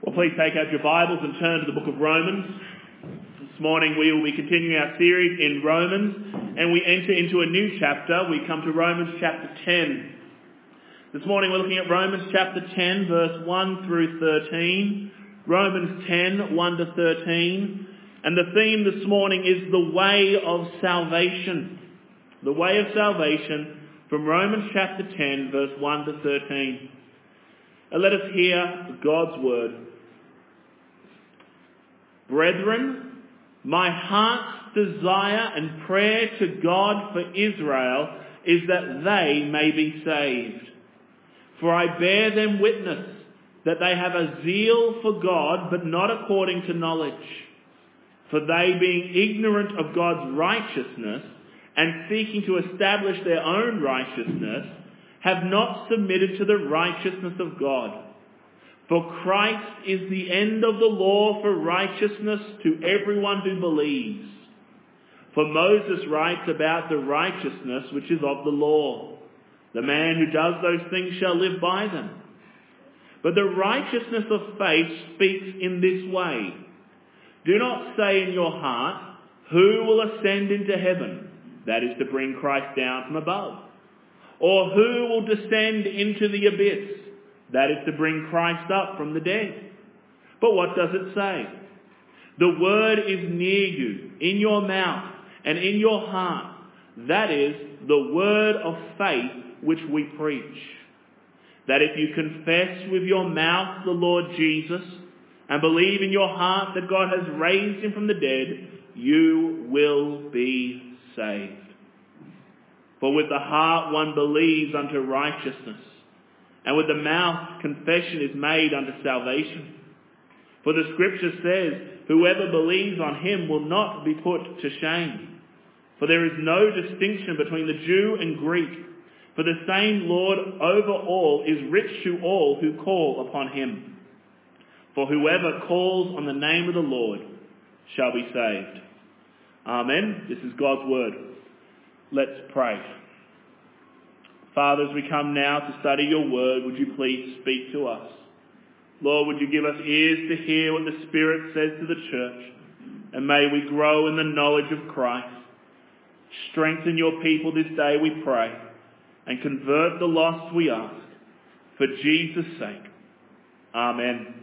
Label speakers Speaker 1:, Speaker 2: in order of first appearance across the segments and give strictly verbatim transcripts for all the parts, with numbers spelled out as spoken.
Speaker 1: Well, please take out your Bibles and turn to the book of Romans. This morning we will be continuing our series in Romans, and we enter into a new chapter. We come to Romans chapter ten. This morning we're looking at Romans chapter ten, verse one through thirteen. Romans ten, one to thirteen. And the theme this morning is the way of salvation. The way of salvation from Romans chapter ten, verse one to thirteen. And let us hear God's word. Brethren, my heart's desire and prayer to God for Israel is that they may be saved. For I bear them witness that they have a zeal for God, but not according to knowledge. For they, being ignorant of God's righteousness and seeking to establish their own righteousness, have not submitted to the righteousness of God. For Christ is the end of the law for righteousness to everyone who believes. For Moses writes about the righteousness which is of the law. The man who does those things shall live by them. But the righteousness of faith speaks in this way. Do not say in your heart, who will ascend into heaven? That is to bring Christ down from above. Or who will descend into the abyss? That is to bring Christ up from the dead. But what does it say? The word is near you, in your mouth and in your heart. That is the word of faith which we preach. That if you confess with your mouth the Lord Jesus and believe in your heart that God has raised him from the dead, you will be saved. For with the heart one believes unto righteousness, and with the mouth confession is made unto salvation. For the scripture says, whoever believes on him will not be put to shame. For there is no distinction between the Jew and Greek, for the same Lord over all is rich to all who call upon him. For whoever calls on the name of the Lord shall be saved. Amen. This is God's word. Let's pray. Father, as we come now to study your word, would you please speak to us? Lord, would you give us ears to hear what the Spirit says to the church, and may we grow in the knowledge of Christ. Strengthen your people this day, we pray, and convert the lost, we ask, for Jesus' sake. Amen.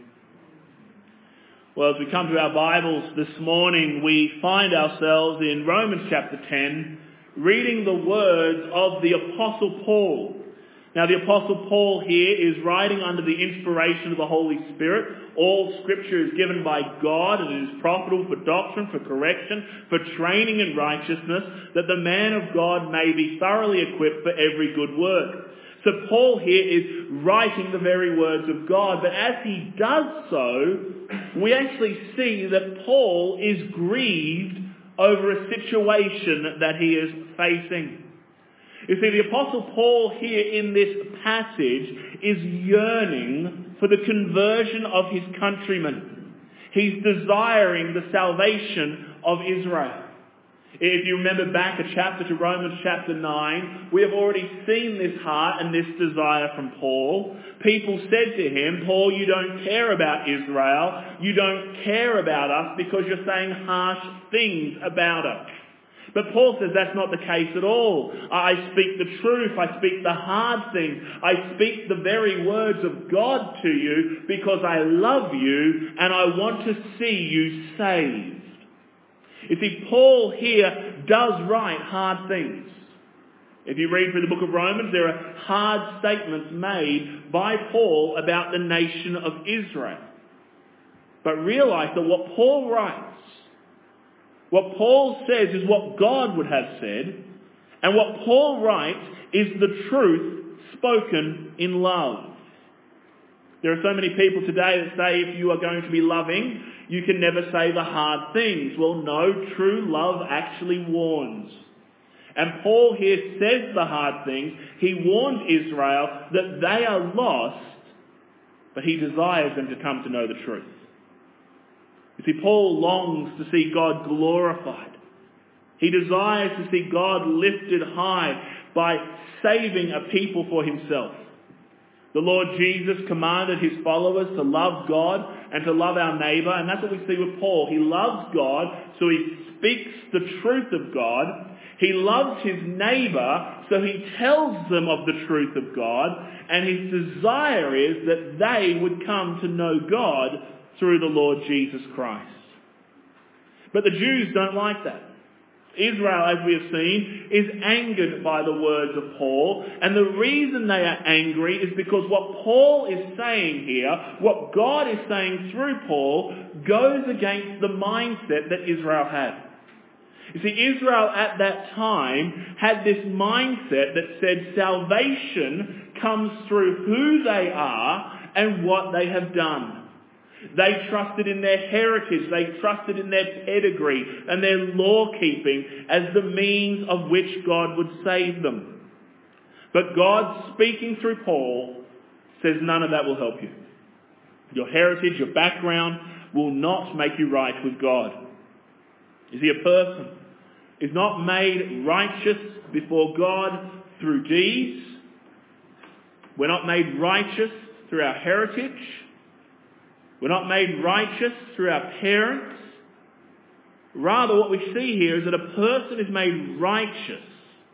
Speaker 1: Well, as we come to our Bibles this morning, we find ourselves in Romans chapter ten, reading the words of the Apostle Paul. Now, the Apostle Paul here is writing under the inspiration of the Holy Spirit. All Scripture is given by God, and it is profitable for doctrine, for correction, for training in righteousness, that the man of God may be thoroughly equipped for every good work. So Paul here is writing the very words of God, but as he does so, we actually see that Paul is grieved over a situation that he is facing. You see, the Apostle Paul here in this passage is yearning for the conversion of his countrymen. He's desiring the salvation of Israel. If you remember back a chapter to Romans chapter nine, we have already seen this heart and this desire from Paul. People said to him, Paul, you don't care about Israel. You don't care about us because you're saying harsh things about us. But Paul says that's not the case at all. I speak the truth. I speak the hard things. I speak the very words of God to you because I love you and I want to see you saved. You see, Paul here does write hard things. If you read through the book of Romans, there are hard statements made by Paul about the nation of Israel. But realize that what Paul writes, what Paul says is what God would have said, and what Paul writes is the truth spoken in love. There are so many people today that say if you are going to be loving, you can never say the hard things. Well, no, true love actually warns. And Paul here says the hard things. He warns Israel that they are lost, but he desires them to come to know the truth. You see, Paul longs to see God glorified. He desires to see God lifted high by saving a people for himself. The Lord Jesus commanded his followers to love God and to love our neighbour, and that's what we see with Paul. He loves God, so he speaks the truth of God. He loves his neighbour, so he tells them of the truth of God, and his desire is that they would come to know God through the Lord Jesus Christ. But the Jews don't like that. Israel, as we have seen, is angered by the words of Paul, and the reason they are angry is because what Paul is saying here, what God is saying through Paul, goes against the mindset that Israel had. You see, Israel at that time had this mindset that said salvation comes through who they are and what they have done. They trusted in their heritage, they trusted in their pedigree and their law-keeping as the means of which God would save them. But God, speaking through Paul, says none of that will help you. Your heritage, your background will not make you right with God. You see, a person is not made righteous before God through deeds. We're not made righteous through our heritage. We're not made righteous through our parents. Rather, what we see here is that a person is made righteous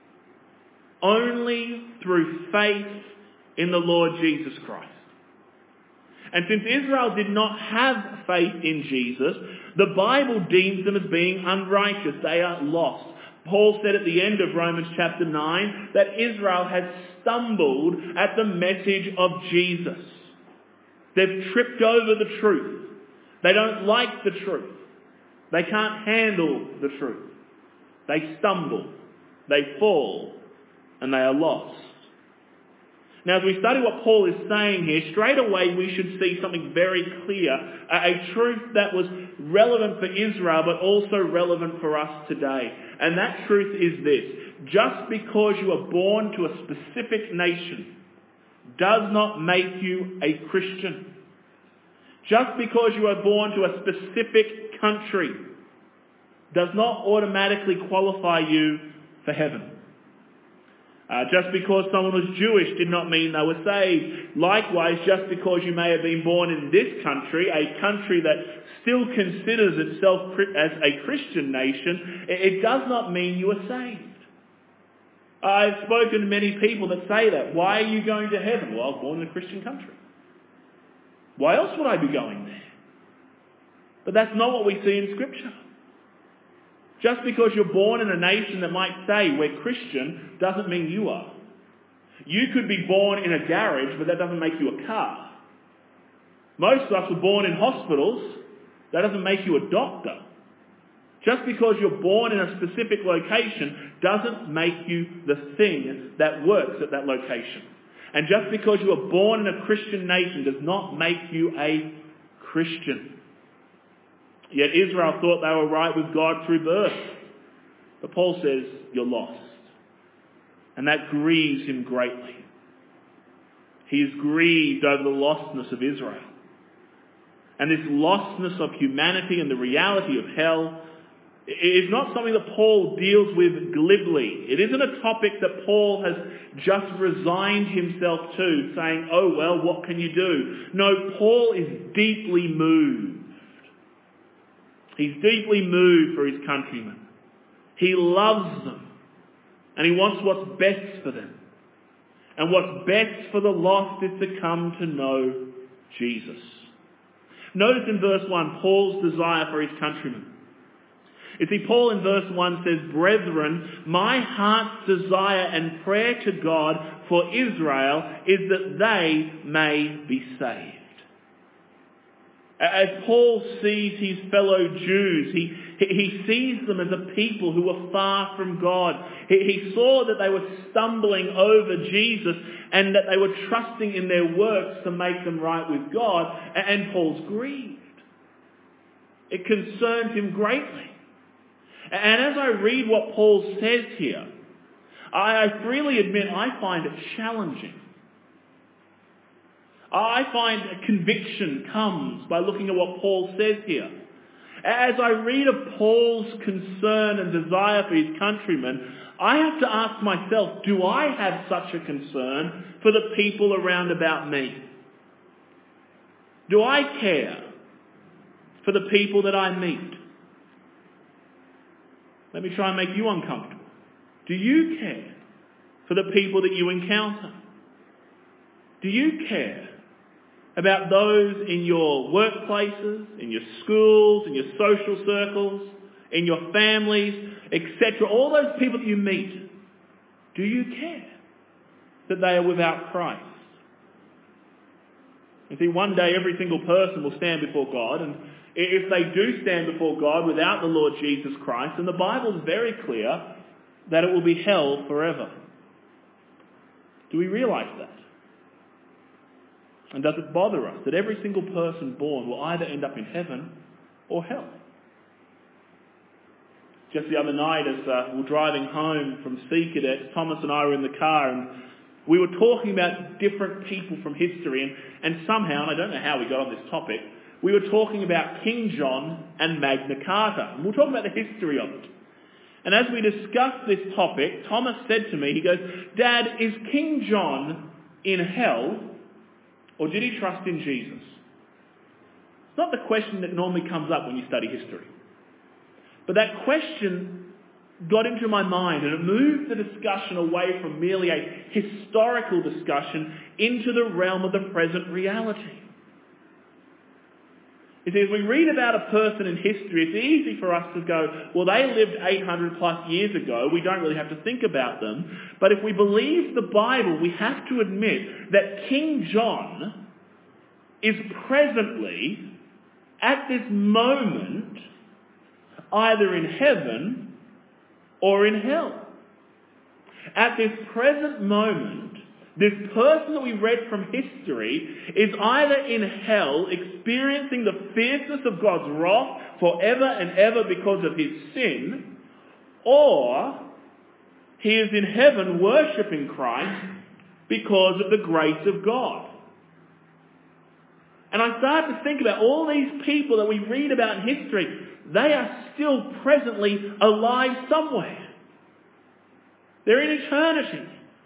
Speaker 1: only through faith in the Lord Jesus Christ. And since Israel did not have faith in Jesus, the Bible deems them as being unrighteous. They are lost. Paul said at the end of Romans chapter nine that Israel has stumbled at the message of Jesus. They've tripped over the truth. They don't like the truth. They can't handle the truth. They stumble. They fall. And they are lost. Now, as we study what Paul is saying here, straight away we should see something very clear. A truth that was relevant for Israel, but also relevant for us today. And that truth is this. Just because you are born to a specific nation does not make you a Christian. Just because you are born to a specific country does not automatically qualify you for heaven. Uh, just because someone was Jewish did not mean they were saved. Likewise, just because you may have been born in this country, a country that still considers itself as a Christian nation, it does not mean you are saved. I've spoken to many people that say that. Why are you going to heaven? Well, I was born in a Christian country. Why else would I be going there? But that's not what we see in Scripture. Just because you're born in a nation that might say we're Christian doesn't mean you are. You could be born in a garage, but that doesn't make you a car. Most of us were born in hospitals. That doesn't make you a doctor. Just because you're born in a specific location doesn't make you the thing that works at that location. And just because you are born in a Christian nation does not make you a Christian. Yet Israel thought they were right with God through birth. But Paul says, you're lost. And that grieves him greatly. He is grieved over the lostness of Israel. And this lostness of humanity and the reality of hell is not something that Paul deals with glibly. It isn't a topic that Paul has just resigned himself to, saying, oh well, what can you do? No, Paul is deeply moved. He's deeply moved for his countrymen. He loves them. And he wants what's best for them. And what's best for the lost is to come to know Jesus. Notice in verse one, Paul's desire for his countrymen. You see, Paul in verse one says, brethren, my heart's desire and prayer to God for Israel is that they may be saved. As Paul sees his fellow Jews, he, he sees them as a people who were far from God. He, he saw that they were stumbling over Jesus and that they were trusting in their works to make them right with God. And Paul's grieved. It concerns him greatly. And as I read what Paul says here, I freely admit I find it challenging. I find a conviction comes by looking at what Paul says here. As I read of Paul's concern and desire for his countrymen, I have to ask myself, do I have such a concern for the people around about me? Do I care for the people that I meet? Let me try and make you uncomfortable. Do you care for the people that you encounter? Do you care about those in your workplaces, in your schools, in your social circles, in your families, et cetera? All those people that you meet, do you care that they are without Christ? You see, one day every single person will stand before God, and if they do stand before God without the Lord Jesus Christ, then the Bible is very clear that it will be hell forever. Do we realise that? And does it bother us that every single person born will either end up in heaven or hell? Just the other night, as uh, we were driving home from Sea Cadets, Thomas and I were in the car, and we were talking about different people from history, and, and somehow, and I don't know how we got on this topic, we were talking about King John and Magna Carta. And we were talking about the history of it. And as we discussed this topic, Thomas said to me, he goes, "Dad, is King John in hell, or did he trust in Jesus?" It's not the question that normally comes up when you study history. But that question got into my mind, and it moved the discussion away from merely a historical discussion into the realm of the present reality. You see, as we read about a person in history, it's easy for us to go, well, they lived eight hundred plus years ago, we don't really have to think about them. But if we believe the Bible, we have to admit that King John is presently, at this moment, either in heaven or in hell. At this present moment, this person that we read from history is either in hell, experiencing the fierceness of God's wrath forever and ever because of his sin, or he is in heaven worshipping Christ because of the grace of God. And I started to think about all these people that we read about in history. They are still presently alive somewhere. They're in eternity.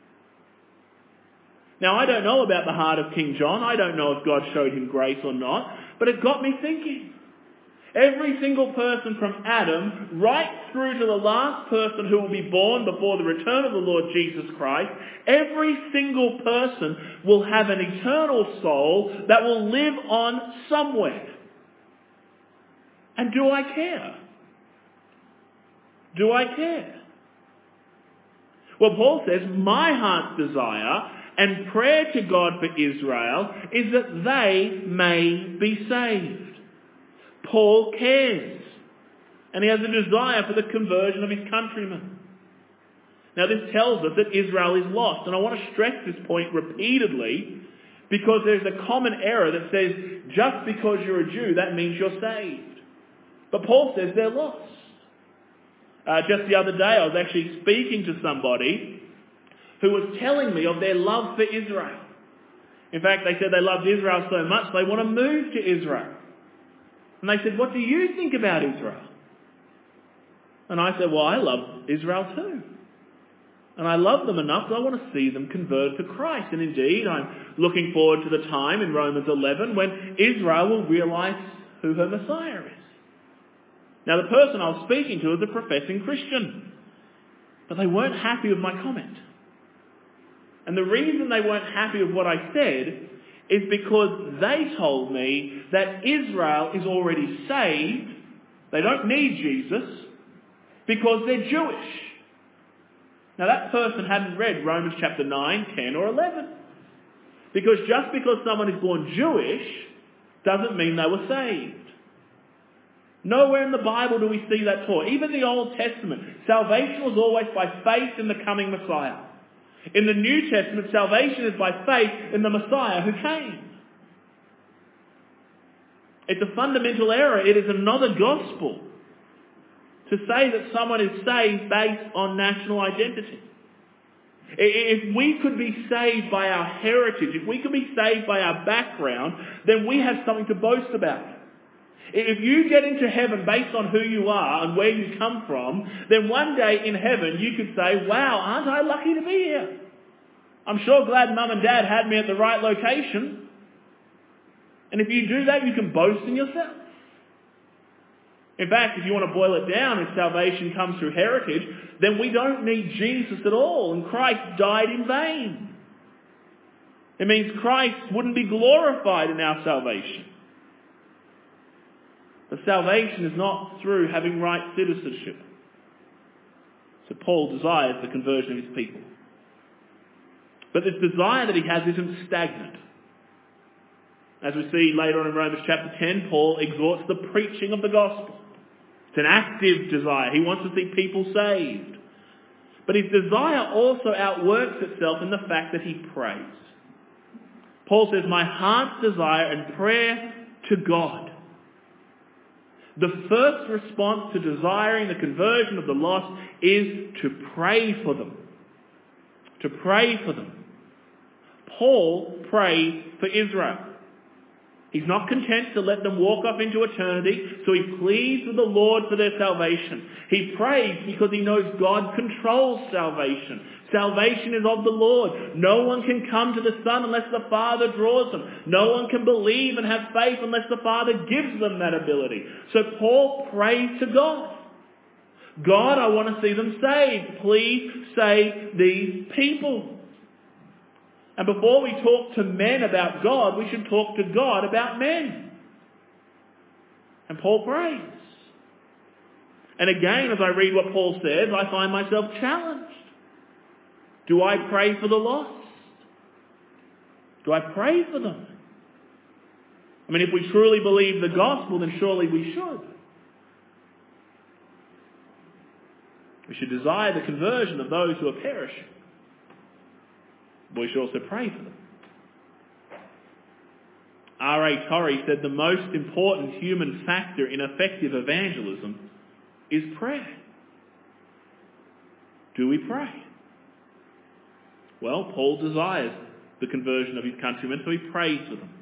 Speaker 1: Now, I don't know about the heart of King John. I don't know if God showed him grace or not. But it got me thinking. Every single person from Adam right through to the last person who will be born before the return of the Lord Jesus Christ, every single person will have an eternal soul that will live on somewhere. And do I care? Do I care? Well, Paul says, my heart's desire and prayer to God for Israel is that they may be saved. Paul cares. And he has a desire for the conversion of his countrymen. Now this tells us that Israel is lost. And I want to stress this point repeatedly because there's a common error that says just because you're a Jew, that means you're saved. But Paul says they're lost. Uh, just the other day I was actually speaking to somebody who was telling me of their love for Israel. In fact, they said they loved Israel so much they want to move to Israel. And they said, what do you think about Israel? And I said, well, I love Israel too. And I love them enough that I want to see them convert to Christ. And indeed, I'm looking forward to the time in Romans eleven when Israel will realise who her Messiah is. Now, the person I was speaking to is a professing Christian. But they weren't happy with my comment. And the reason they weren't happy with what I said is because they told me that Israel is already saved. They don't need Jesus because they're Jewish. Now that person hadn't read Romans chapter nine, ten or eleven. Because just because someone is born Jewish doesn't mean they were saved. Nowhere in the Bible do we see that taught. Even the Old Testament, salvation was always by faith in the coming Messiah. In the New Testament, salvation is by faith in the Messiah who came. It's a fundamental error. It is another gospel to say that someone is saved based on national identity. If we could be saved by our heritage, if we could be saved by our background, then we have something to boast about. If you get into heaven based on who you are and where you come from, then one day in heaven you could say, wow, aren't I lucky to be here? I'm sure glad mum and dad had me at the right location. And if you do that, you can boast in yourself. In fact, if you want to boil it down, if salvation comes through heritage, then we don't need Jesus at all, and Christ died in vain. It means Christ wouldn't be glorified in our salvation. But salvation is not through having right citizenship. So Paul desires the conversion of his people. But this desire that he has isn't stagnant. As we see later on in Romans chapter ten, Paul exhorts the preaching of the gospel. It's an active desire. He wants to see people saved. But his desire also outworks itself in the fact that he prays. Paul says, my heart's desire and prayer to God. The first response to desiring the conversion of the lost is to pray for them. To pray for them. Paul prayed for Israel. He's not content to let them walk off into eternity, so he pleads with the Lord for their salvation. He prays because he knows God controls salvation. Salvation is of the Lord. No one can come to the Son unless the Father draws them. No one can believe and have faith unless the Father gives them that ability. So Paul prays to God. God, I want to see them saved. Please save these people. And before we talk to men about God, we should talk to God about men. And Paul prays. And again, as I read what Paul says, I find myself challenged. Do I pray for the lost? Do I pray for them? I mean, if we truly believe the gospel, then surely we should. We should desire the conversion of those who are perishing. But we should also pray for them. R A Torrey said the most important human factor in effective evangelism is prayer. Do we pray? Well, Paul desires the conversion of his countrymen, so he prays for them.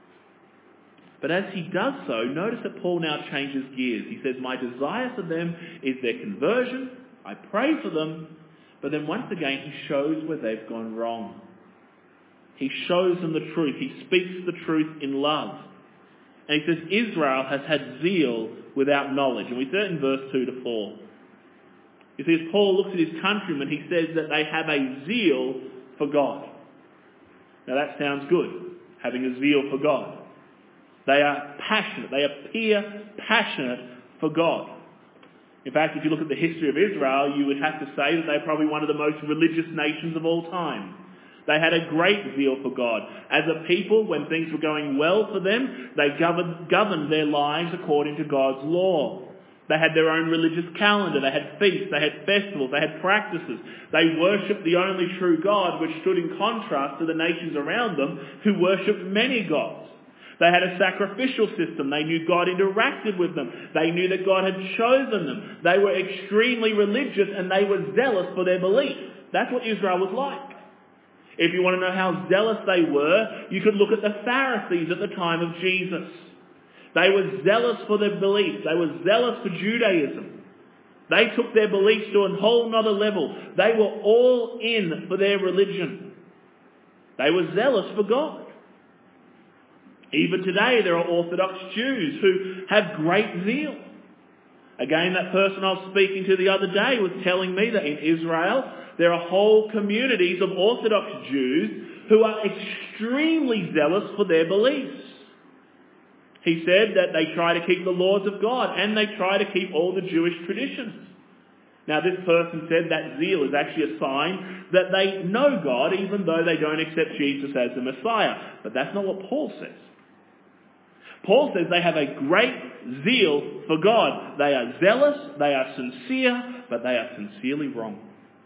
Speaker 1: But as he does so, notice that Paul now changes gears. He says, my desire for them is their conversion. I pray for them. But then once again, he shows where they've gone wrong. He shows them the truth. He speaks the truth in love. And he says, Israel has had zeal without knowledge. And we see it in verse two to four. You see, as Paul looks at his countrymen, he says that they have a zeal for God. Now that sounds good, having a zeal for God. They are passionate. They appear passionate for God. In fact, if you look at the history of Israel, you would have to say that they're probably one of the most religious nations of all time. They had a great zeal for God. As a people, when things were going well for them, they governed, governed their lives according to God's law. They had their own religious calendar. They had feasts. They had festivals. They had practices. They worshipped the only true God, which stood in contrast to the nations around them who worshipped many gods. They had a sacrificial system. They knew God interacted with them. They knew that God had chosen them. They were extremely religious and they were zealous for their belief. That's what Israel was like. If you want to know how zealous they were, you could look at the Pharisees at the time of Jesus. They were zealous for their beliefs. They were zealous for Judaism. They took their beliefs to a whole nother level. They were all in for their religion. They were zealous for God. Even today there are Orthodox Jews who have great zeal. Again, that person I was speaking to the other day was telling me that in Israel there are whole communities of Orthodox Jews who are extremely zealous for their beliefs. He said that they try to keep the laws of God and they try to keep all the Jewish traditions. Now this person said that zeal is actually a sign that they know God even though they don't accept Jesus as the Messiah. But that's not what Paul says. Paul says they have a great zeal for God. They are zealous, they are sincere, but they are sincerely wrong.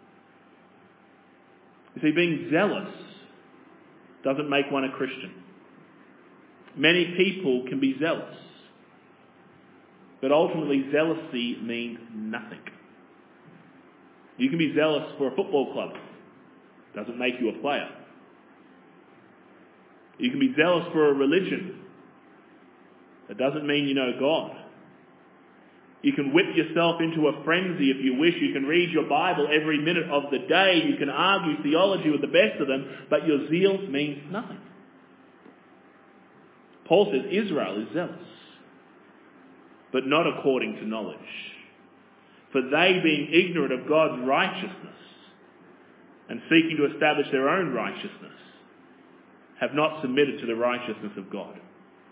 Speaker 1: You see, being zealous doesn't make one a Christian. Many people can be zealous, but ultimately zealousy means nothing. You can be zealous for a football club. Doesn't make you a player. You can be zealous for a religion. That doesn't mean you know God. You can whip yourself into a frenzy if you wish. You can read your Bible every minute of the day. You can argue theology with the best of them, but your zeal means nothing. Paul says Israel is zealous, but not according to knowledge. For they, being ignorant of God's righteousness and seeking to establish their own righteousness, have not submitted to the righteousness of God.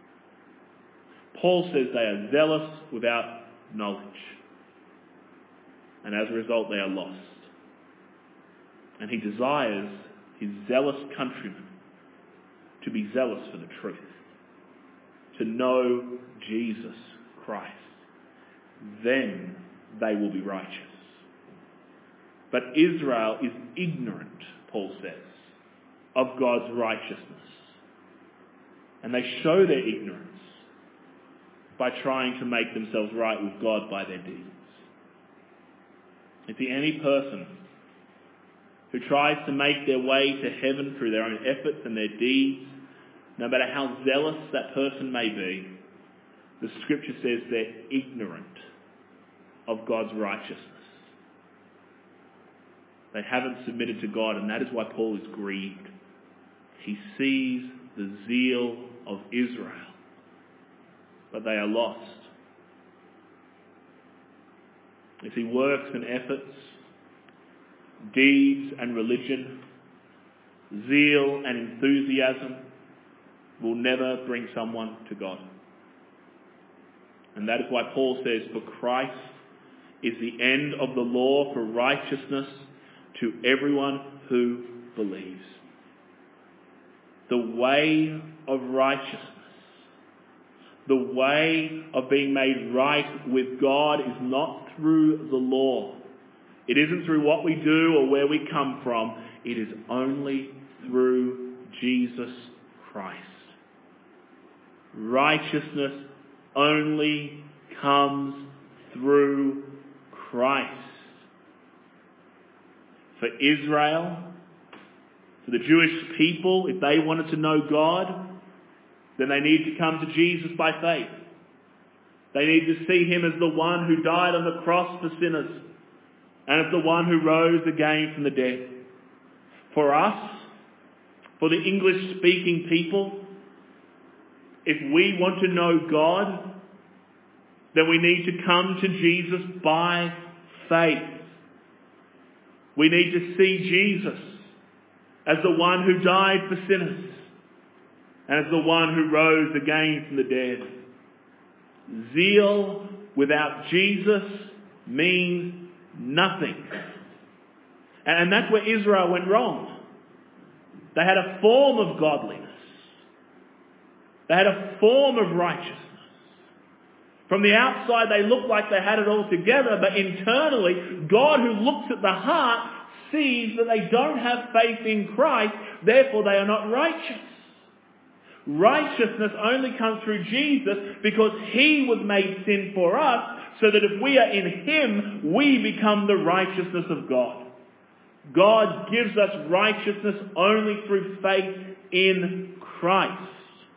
Speaker 1: Paul says they are zealous without knowledge. And as a result, they are lost. And he desires his zealous countrymen to be zealous for the truth, to know Jesus Christ. Then they will be righteous. But Israel is ignorant, Paul says, of God's righteousness. And they show their ignorance by trying to make themselves right with God by their deeds. You see, any person who tries to make their way to heaven through their own efforts and their deeds, no matter how zealous that person may be, the scripture says they're ignorant of God's righteousness. They haven't submitted to God, and that is why Paul is grieved. He sees the zeal of Israel, but they are lost. You see, works and efforts, deeds and religion, zeal and enthusiasm will never bring someone to God. And that is why Paul says, for Christ is the end of the law for righteousness to everyone who believes. The way of righteousness, the way of being made right with God is not through the law. It isn't through what we do or where we come from. It is only through Jesus Christ. Righteousness only comes through Christ. For Israel, for the Jewish people, if they wanted to know God, then they need to come to Jesus by faith. They need to see him as the one who died on the cross for sinners and as the one who rose again from the dead. For us, for the English-speaking people, if we want to know God, then we need to come to Jesus by faith. We need to see Jesus as the one who died for sinners and as the one who rose again from the dead. Zeal without Jesus means nothing. And that's where Israel went wrong. They had a form of godliness. They had a form of righteousness. From the outside, they looked like they had it all together, but internally, God who looks at the heart sees that they don't have faith in Christ, therefore they are not righteous. Righteousness only comes through Jesus because he was made sin for us, so that if we are in him, we become the righteousness of God. God gives us righteousness only through faith in Christ.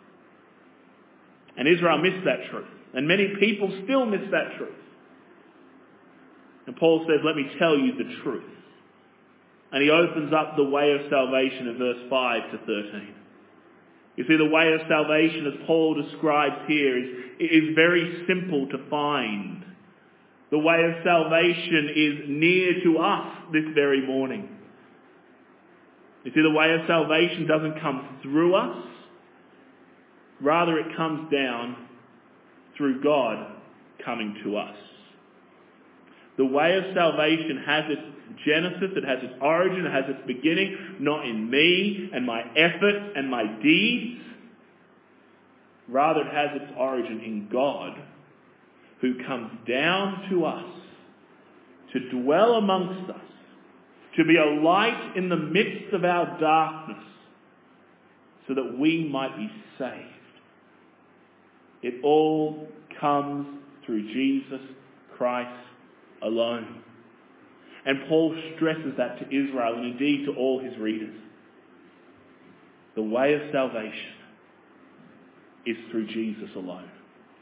Speaker 1: And Israel missed that truth. And many people still miss that truth. And Paul says, let me tell you the truth. And he opens up the way of salvation in verse five to thirteen. You see, the way of salvation, as Paul describes here, is, is very simple to find. The way of salvation is near to us this very morning. You see, the way of salvation doesn't come through us. Rather, it comes down through God coming to us. The way of salvation has its genesis, it has its origin, it has its beginning, not in me and my effort and my deeds. Rather, it has its origin in God, who comes down to us to dwell amongst us, to be a light in the midst of our darkness, so that we might be saved. It all comes through Jesus Christ alone. And Paul stresses that to Israel and indeed to all his readers. The way of salvation is through Jesus alone.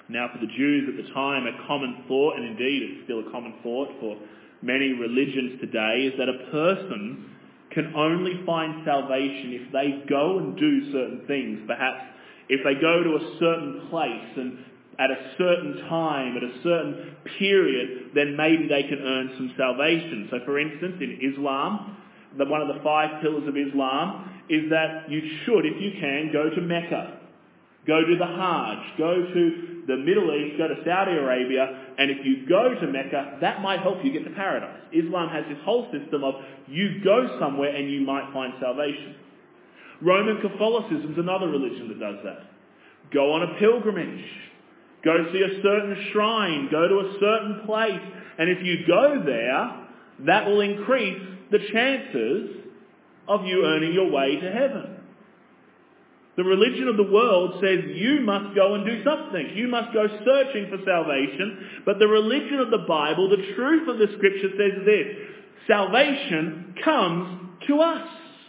Speaker 1: Now for the Jews at the time, a common thought, and indeed it's still a common thought for many religions today, is that a person can only find salvation if they go and do certain things. Perhaps if they go to a certain place and at a certain time, at a certain period, then maybe they can earn some salvation. So for instance, in Islam, the, one of the five pillars of Islam is that you should, if you can, go to Mecca. Go to the Hajj, go to the Middle East, go to Saudi Arabia, and if you go to Mecca, that might help you get to paradise. Islam has this whole system of you go somewhere and you might find salvation. Roman Catholicism is another religion that does that. Go on a pilgrimage. Go see a certain shrine. Go to a certain place. And if you go there, that will increase the chances of you earning your way to heaven. The religion of the world says you must go and do something. You must go searching for salvation. But the religion of the Bible, the truth of the Scripture says this: salvation comes to us.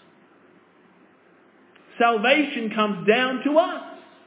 Speaker 1: Salvation comes down to us.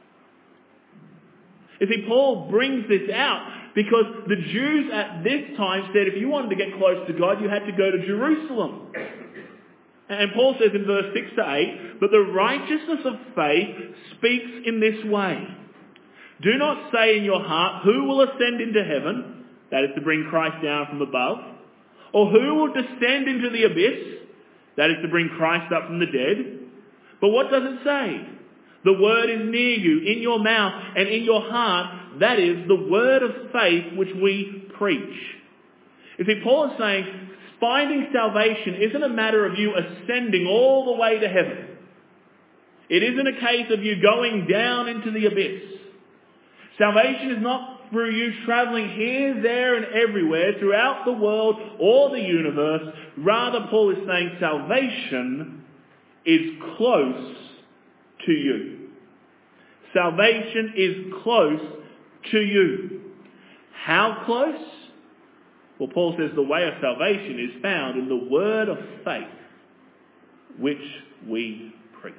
Speaker 1: You see, Paul brings this out because the Jews at this time said if you wanted to get close to God, you had to go to Jerusalem. And Paul says in verse six to eight, but the righteousness of faith speaks in this way. Do not say in your heart, who will ascend into heaven? That is to bring Christ down from above. Or who will descend into the abyss? That is to bring Christ up from the dead. But what does it say? The word is near you, in your mouth and in your heart. That is the word of faith which we preach. You see, Paul is saying finding salvation isn't a matter of you ascending all the way to heaven. It isn't a case of you going down into the abyss. Salvation is not through you travelling here, there and everywhere throughout the world or the universe. Rather, Paul is saying salvation is close to you. Salvation is close to you. How close? Well, Paul says the way of salvation is found in the word of faith which we preach.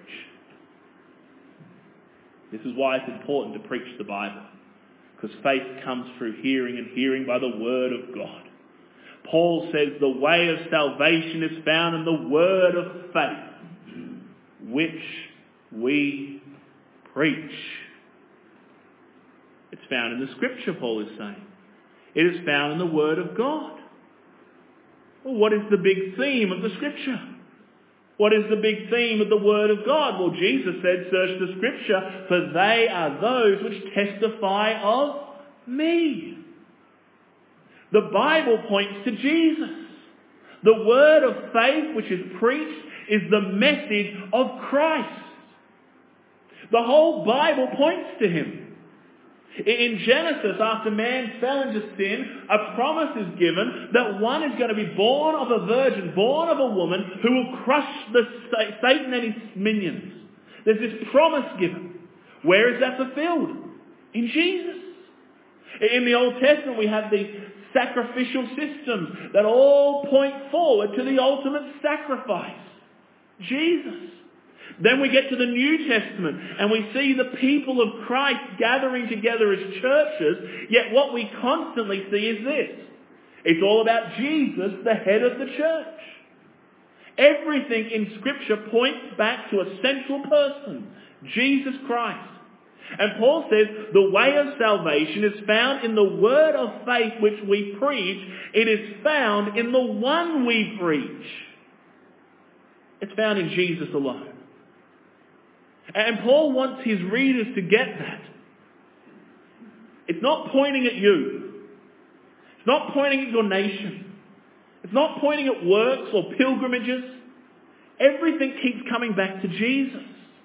Speaker 1: This is why it's important to preach the Bible, because faith comes through hearing and hearing by the word of God. Paul says the way of salvation is found in the word of faith which we preach. It's found in the Scripture, Paul is saying. It is found in the Word of God. Well, what is the big theme of the Scripture? What is the big theme of the Word of God? Well, Jesus said, search the Scripture, for they are those which testify of me. The Bible points to Jesus. The word of faith which is preached is the message of Christ. The whole Bible points to him. In Genesis, after man fell into sin, a promise is given that one is going to be born of a virgin, born of a woman, who will crush the Satan and his minions. There's this promise given. Where is that fulfilled? In Jesus. In the Old Testament, we have these sacrificial systems that all point forward to the ultimate sacrifice, Jesus. Then we get to the New Testament and we see the people of Christ gathering together as churches, yet what we constantly see is this. It's all about Jesus, the head of the church. Everything in Scripture points back to a central person, Jesus Christ. And Paul says the way of salvation is found in the word of faith which we preach. It is found in the one we preach. It's found in Jesus alone. And Paul wants his readers to get that. It's not pointing at you. It's not pointing at your nation. It's not pointing at works or pilgrimages. Everything keeps coming back to Jesus.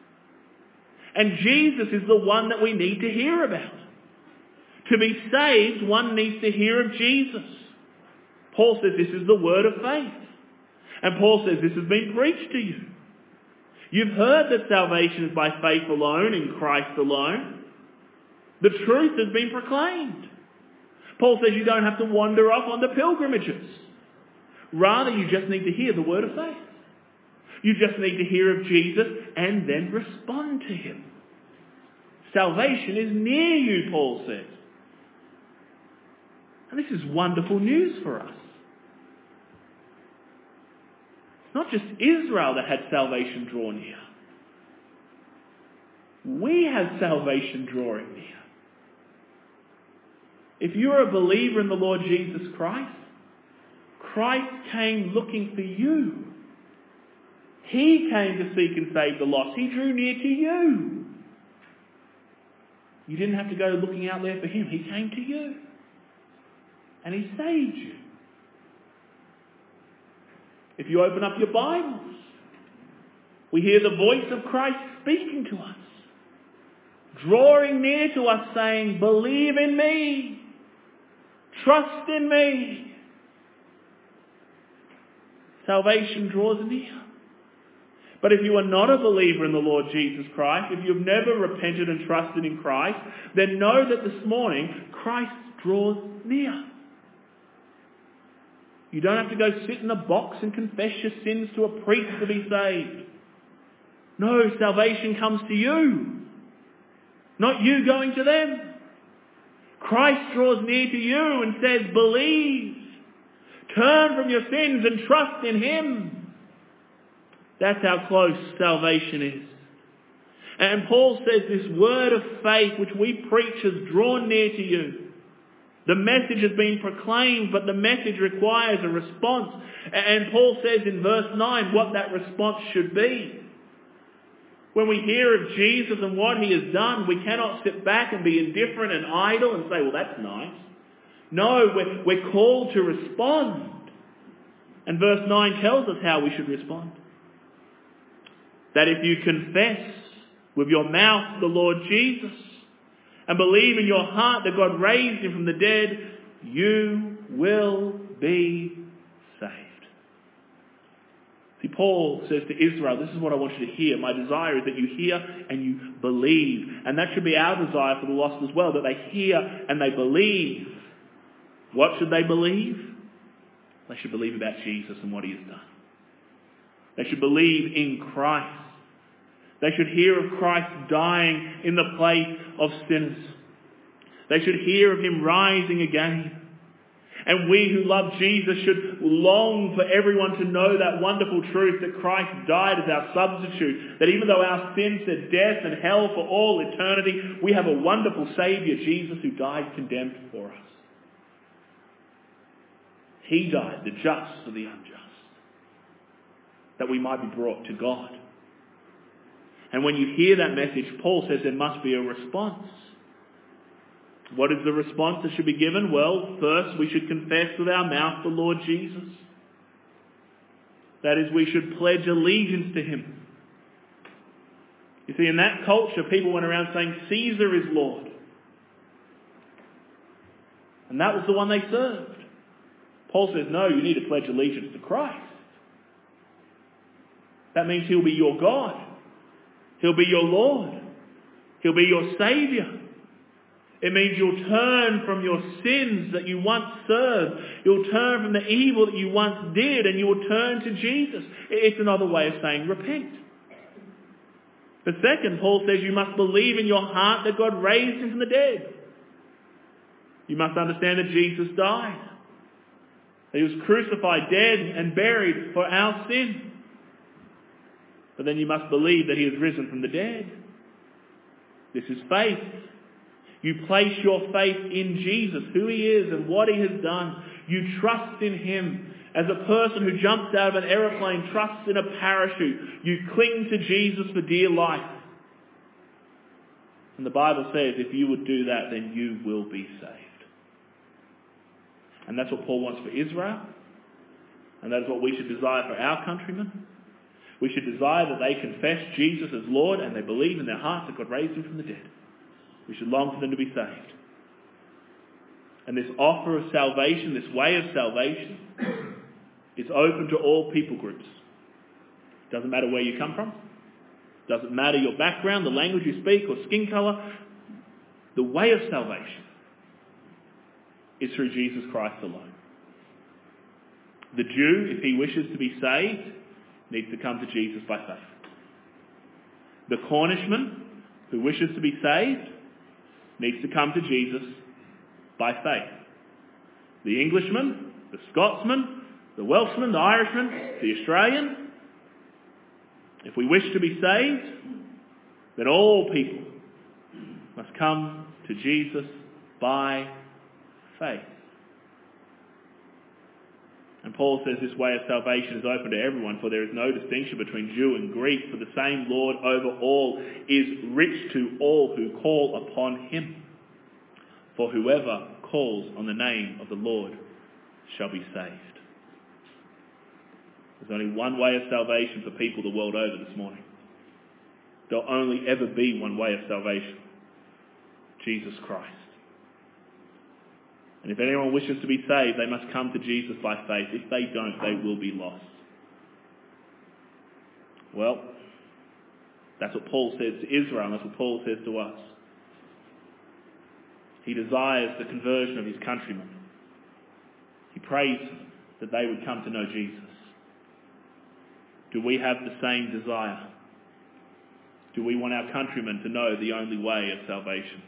Speaker 1: And Jesus is the one that we need to hear about. To be saved, one needs to hear of Jesus. Paul says this is the word of faith. And Paul says this has been preached to you. You've heard that salvation is by faith alone, in Christ alone. The truth has been proclaimed. Paul says you don't have to wander off on the pilgrimages. Rather, you just need to hear the word of faith. You just need to hear of Jesus and then respond to him. Salvation is near you, Paul says. And this is wonderful news for us. It's not just Israel that had salvation draw near. We have salvation drawing near. If you're a believer in the Lord Jesus Christ, Christ came looking for you. He came to seek and save the lost. He drew near to you. You didn't have to go looking out there for him. He came to you. And he saved you. If you open up your Bibles, we hear the voice of Christ speaking to us, drawing near to us saying, believe in me, trust in me. Salvation draws near. But if you are not a believer in the Lord Jesus Christ, if you've never repented and trusted in Christ, then know that this morning Christ draws near. You don't have to go sit in a box and confess your sins to a priest to be saved. No, salvation comes to you. Not you going to them. Christ draws near to you and says, believe. Turn from your sins and trust in him. That's how close salvation is. And Paul says this word of faith which we preach has drawn near to you. The message has been proclaimed, but the message requires a response. And Paul says in verse nine what that response should be. When we hear of Jesus and what he has done, we cannot sit back and be indifferent and idle and say, well, that's nice. No, we're, we're called to respond. And verse nine tells us how we should respond. That if you confess with your mouth the Lord Jesus and believe in your heart that God raised him from the dead, you will be saved. See, Paul says to Israel, this is what I want you to hear. My desire is that you hear and you believe. And that should be our desire for the lost as well, that they hear and they believe. What should they believe? They should believe about Jesus and what he has done. They should believe in Christ. They should hear of Christ dying in the place of sinners. They should hear of him rising again. And we who love Jesus should long for everyone to know that wonderful truth that Christ died as our substitute. That even though our sins said death and hell for all eternity, we have a wonderful Saviour, Jesus, who died condemned for us. He died, the just for the unjust, that we might be brought to God. And when you hear that message, Paul says there must be a response. What is the response that should be given? Well, first we should confess with our mouth the Lord Jesus. That is, we should pledge allegiance to him. You see, in that culture, people went around saying, Caesar is Lord. And that was the one they served. Paul says, no, you need to pledge allegiance to Christ. That means he'll be your God. He'll be your Lord. He'll be your Saviour. It means you'll turn from your sins that you once served. You'll turn from the evil that you once did, and you will turn to Jesus. It's another way of saying repent. But second, Paul says you must believe in your heart that God raised him from the dead. You must understand that Jesus died. That he was crucified, dead and buried for our sin. But then you must believe that he has risen from the dead. This is faith. You place your faith in Jesus, who he is and what he has done. You trust in him. As a person who jumps out of an aeroplane trusts in a parachute, you cling to Jesus for dear life. And the Bible says if you would do that, then you will be saved. And that's what Paul wants for Israel. And that is what we should desire for our countrymen. We should desire that they confess Jesus as Lord and they believe in their hearts that God raised him from the dead. We should long for them to be saved. And this offer of salvation, this way of salvation, is open to all people groups. Doesn't matter where you come from. Doesn't matter your background, the language you speak, or skin colour. The way of salvation is through Jesus Christ alone. The Jew, if he wishes to be saved, needs to come to Jesus by faith. The Cornishman, who wishes to be saved, needs to come to Jesus by faith. The Englishman, the Scotsman, the Welshman, the Irishman, the Australian. If we wish to be saved, then all people must come to Jesus by faith. And Paul says this way of salvation is open to everyone, for there is no distinction between Jew and Greek, for the same Lord over all is rich to all who call upon him. For whoever calls on the name of the Lord shall be saved. There's only one way of salvation for people the world over this morning. There'll only ever be one way of salvation. Jesus Christ. And if anyone wishes to be saved, they must come to Jesus by faith. If they don't, they will be lost. Well, that's what Paul says to Israel, and that's what Paul says to us. He desires the conversion of his countrymen. He prays that they would come to know Jesus. Do we have the same desire? Do we want our countrymen to know the only way of salvation?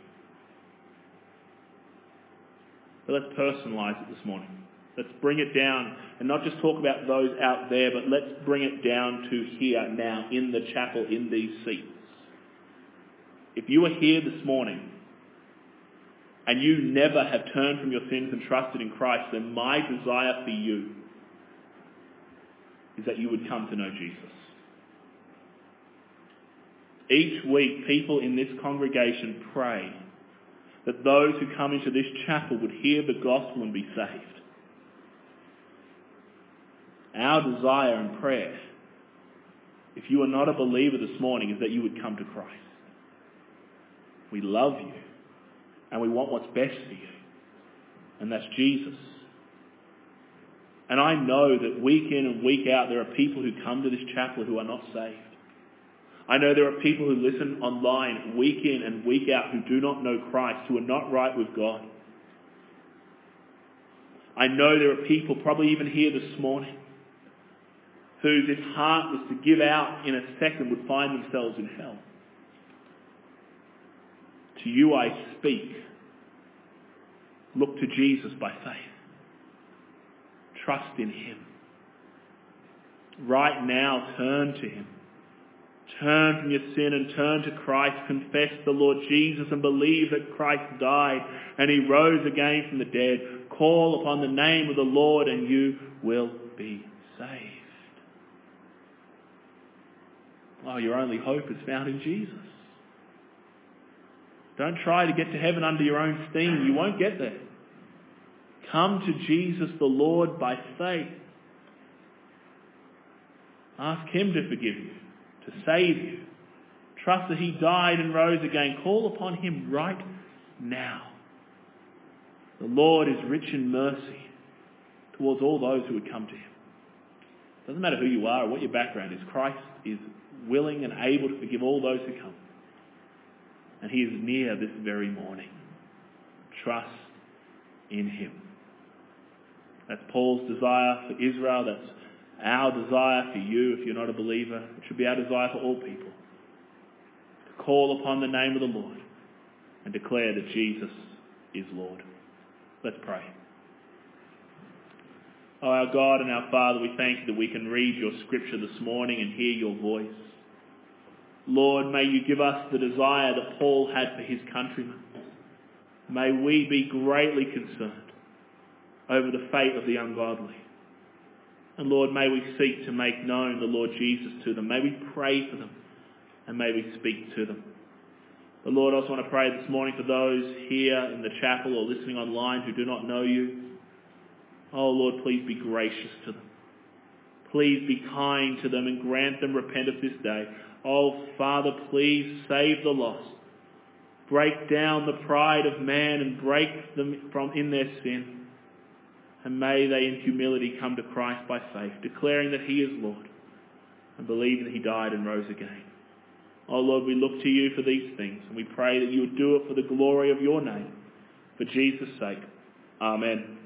Speaker 1: But let's personalise it this morning. Let's bring it down and not just talk about those out there, but let's bring it down to here now in the chapel, in these seats. If you are here this morning and you never have turned from your sins and trusted in Christ, then my desire for you is that you would come to know Jesus. Each week, people in this congregation pray that those who come into this chapel would hear the gospel and be saved. Our desire and prayer, if you are not a believer this morning, is that you would come to Christ. We love you and we want what's best for you, and that's Jesus. And I know that week in and week out there are people who come to this chapel who are not saved. I know there are people who listen online week in and week out who do not know Christ, who are not right with God. I know there are people, probably even here this morning, whose if heart was to give out in a second would find themselves in hell. To you I speak. Look to Jesus by faith. Trust in him. Right now, turn to him. Turn from your sin and turn to Christ. Confess the Lord Jesus and believe that Christ died and he rose again from the dead. Call upon the name of the Lord and you will be saved. Oh, your only hope is found in Jesus. Don't try to get to heaven under your own steam. You won't get there. Come to Jesus the Lord by faith. Ask him to forgive you, to save you. Trust that he died and rose again. Call upon him right now. The Lord is rich in mercy towards all those who would come to him. It doesn't matter who you are or what your background is. Christ is willing and able to forgive all those who come. And he is near this very morning. Trust in him. That's Paul's desire for Israel. That's our desire for you if you're not a believer. It should be our desire for all people. To call upon the name of the Lord and declare that Jesus is Lord. Let's pray. Oh, our God and our Father, we thank you that we can read your scripture this morning and hear your voice. Lord, may you give us the desire that Paul had for his countrymen. May we be greatly concerned over the fate of the ungodly. And Lord, may we seek to make known the Lord Jesus to them. May we pray for them and may we speak to them. But Lord, I also want to pray this morning for those here in the chapel or listening online who do not know you. Oh Lord, please be gracious to them. Please be kind to them and grant them repentance this day. Oh Father, please save the lost. Break down the pride of man and break them from in their sin. And may they in humility come to Christ by faith, declaring that he is Lord and believing that he died and rose again. Oh Lord, we look to you for these things and we pray that you would do it for the glory of your name. For Jesus' sake. Amen.